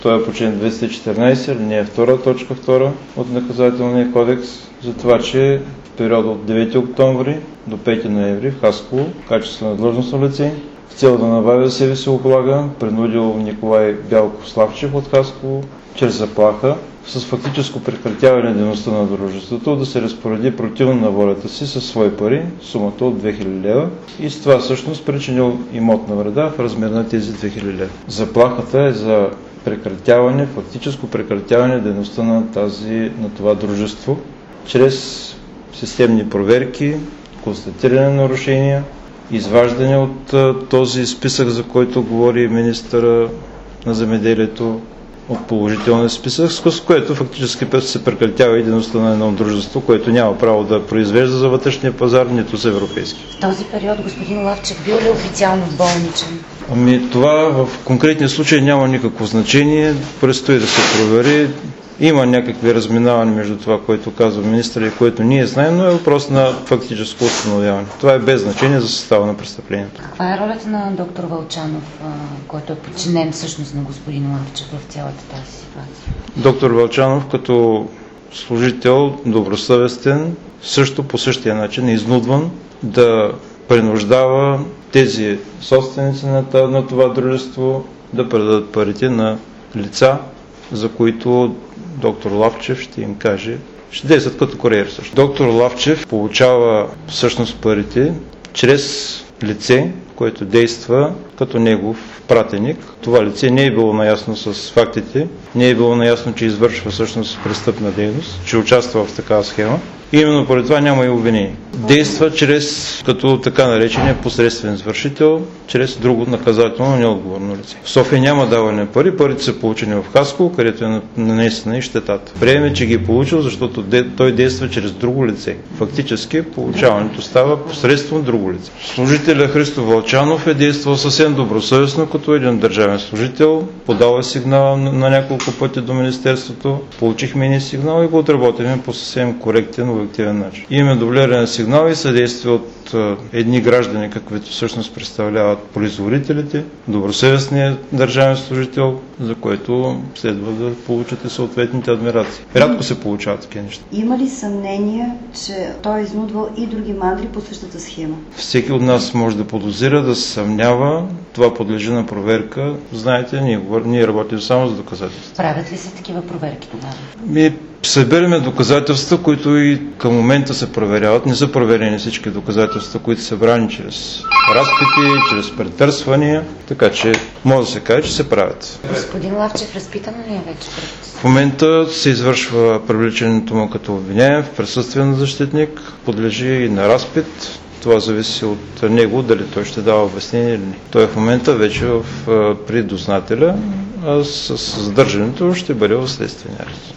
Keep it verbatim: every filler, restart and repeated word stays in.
Това е по член двеста и четиринадесет, алинея втора, точка втора от Наказателния кодекс, за това, че в периода от девети октомври до пети ноември в Хасково, в качество на длъжностно лице, в цел да набави за себе си облага, принудил Николай Бялков Славчев от Хасково, чрез заплаха, с фактическо прекратяване на дейността на дружеството, да се разпореди противно на волята си със свои пари, сумата от две хиляди лева, и с това всъщност причинил имотна вреда в размер на тези две хиляди лева. Заплахата е за прекратяване, фактическо прекратяване на дейността на, тази, на това дружество, чрез системни проверки, констатиране на нарушения, изваждане от този списък, за който говори министъра на земеделието, от положителния списък, с което фактически се прекратява и дейността на едно дружество, което няма право да произвежда за вътрешния пазар, нито за европейски. В този период господин Лавчев бил ли официално болничен? Ами това в конкретния случай няма никакво значение, предстои да се провери. Има някакви разминавания между това, което казва министър и което ние знаем, но е въпрос на фактическо установяване. Това е без значение за състава на престъплението. Каква е ролята на доктор Вълчанов, който е подчинен всъщност на господин Лавчев в цялата тази ситуация? Доктор Вълчанов като служител, добросъвестен, също по същия начин е изнудван да принуждава тези собственици на, на това дружество да предадат парите на лица, за които доктор Лавчев ще им каже, ще действат като куриер също. Доктор Лавчев получава всъщност парите чрез лице, което действа като негов пратеник. Това лице не е било наясно с фактите, не е било наясно, че извършва всъщност престъпна дейност, че участва в такава схема. И именно поради това няма и обвинение. Действа чрез, като така наречения посредствен извършител, чрез друго наказателно неотговорно лице. В София няма даване пари, парите са получени в Хасково, където е нанесена и щетата. Приеме, че ги е получил, защото той действа чрез друго лице. Фактически получаването става посредством друго лице. Служителя Христо Вълчанов е действал съвсем добросъвестно като един държавен служител, подава сигнал на няколко пъти до Министерството, получихме един сигнал и го отработихме по съвсем коректен, обективен начин. Имаме дублиране на сигнал и съдействие от а, едни граждани, каквито всъщност представляват производителите, добросъвестният държавен служител, за което следва да получите съответните адмирации. Рядко се получават такива неща. Има ли съмнение, че той е изнудвал и други мандри по същата схема? Всеки от нас може да подозира, да се съмнява. Това подлежи на проверка. Знаете, ние, ние работим само за доказателства. Правят ли се такива проверки тогава? Ми събираме доказателства, които и към момента се проверяват. Не са проверени всички доказателства, които са брани чрез разпити, чрез претърсвания, така че може да се каже, че се правят. Господин Лавчев, разпитан ли е вече пред? В момента се извършва привличането му като обвиняем в присъствие на защитник, подлежи и на разпит. Това зависи от него, дали той ще дава обяснение или не. Той в момента вече в, при дознателя, а с задържането ще бъде в следствения арест.